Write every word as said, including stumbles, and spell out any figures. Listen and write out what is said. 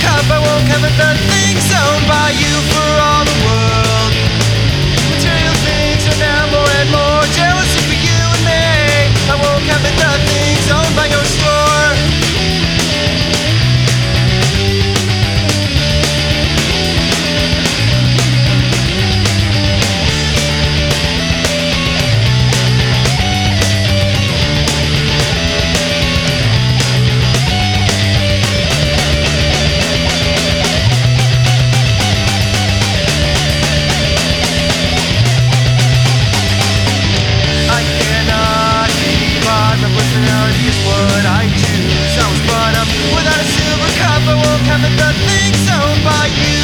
cup. I won't covet the things owned by you for all the world. Material things are now more and more jealousy for you and me. I won't covet the things owned by your store. Personality is what I choose. I was brought up without a silver cup. I won't covet the things owned by you.